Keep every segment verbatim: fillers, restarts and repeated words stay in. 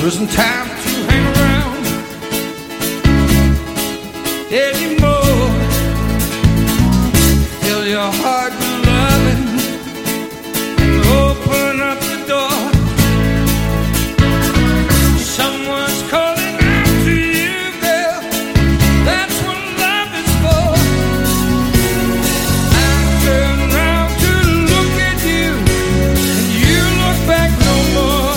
There isn't time to hang around anymore. Fill your heart with loving and open up the door. Someone's calling out to you, girl. That's what love is for. I turn around to look at you, and you look back no more.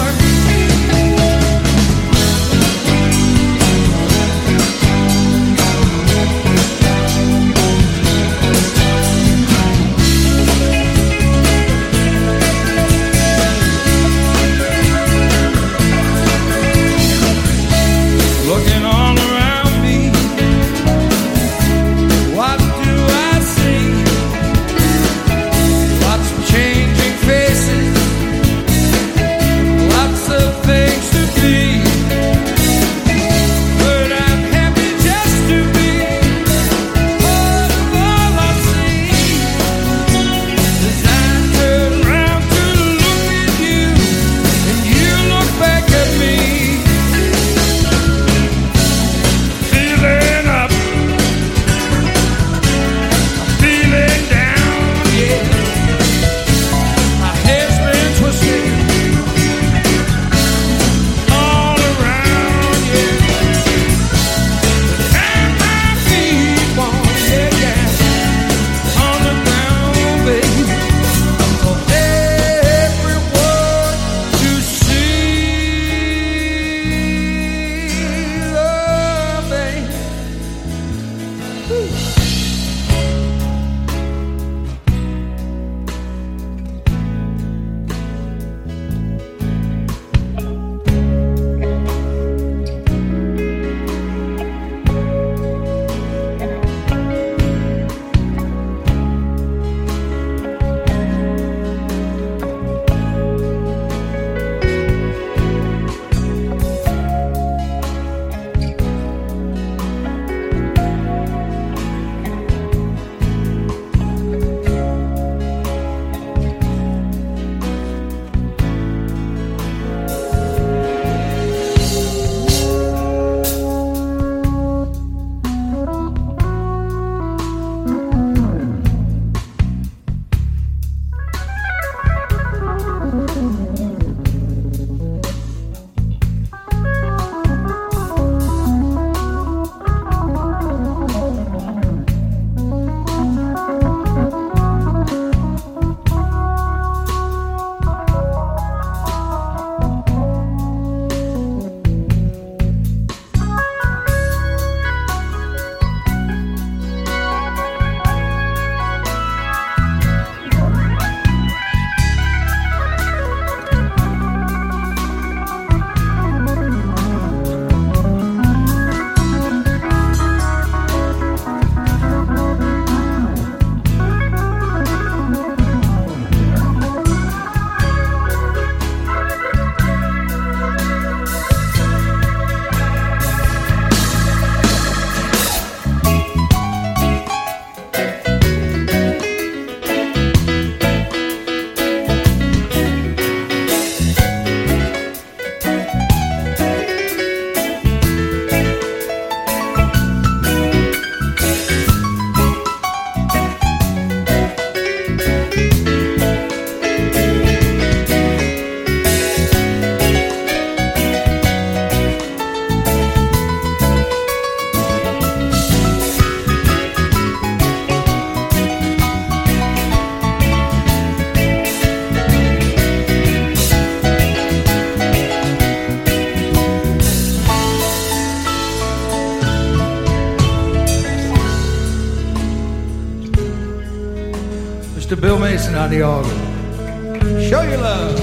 Looking all around me, what do I see? Lots of changing faces, lots of things to be, but I'm happy just to be part of all I see. As I turn around to look at you, and you look back at me. Feeling up, feeling down, yeah. My head's been twisted all around, yeah. And my feet won't, yeah, yeah. On the ground, baby, for everyone to see, love, baby. Mister Bill Mason on the organ. Show your love.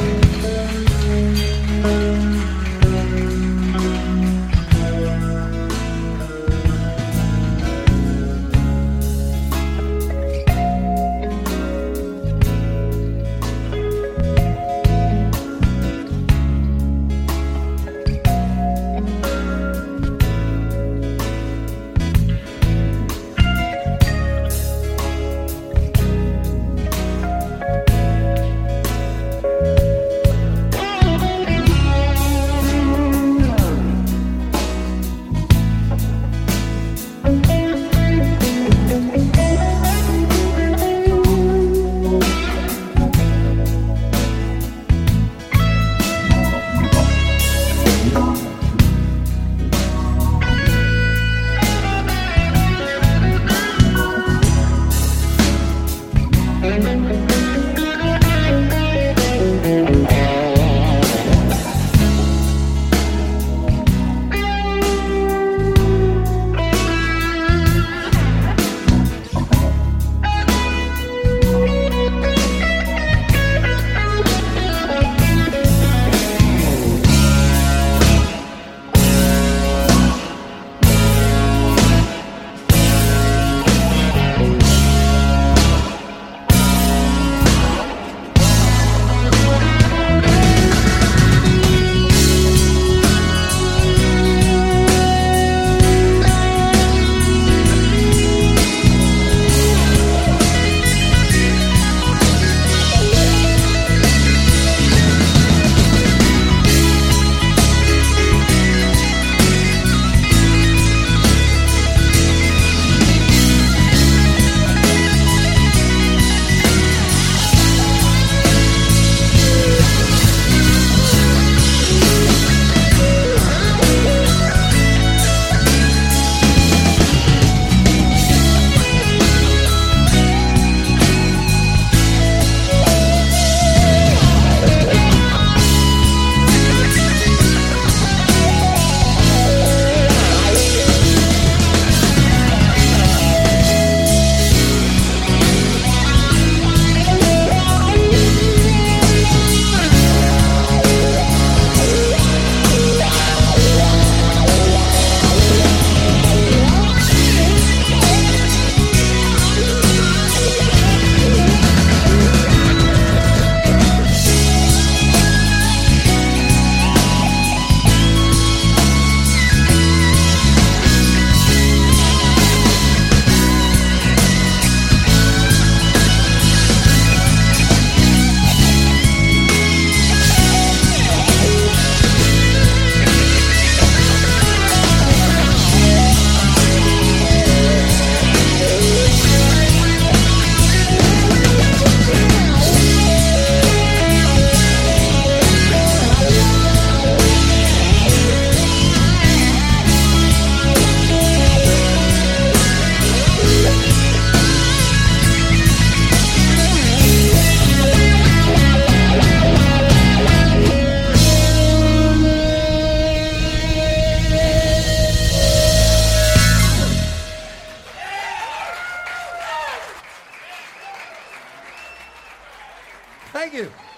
Thank you.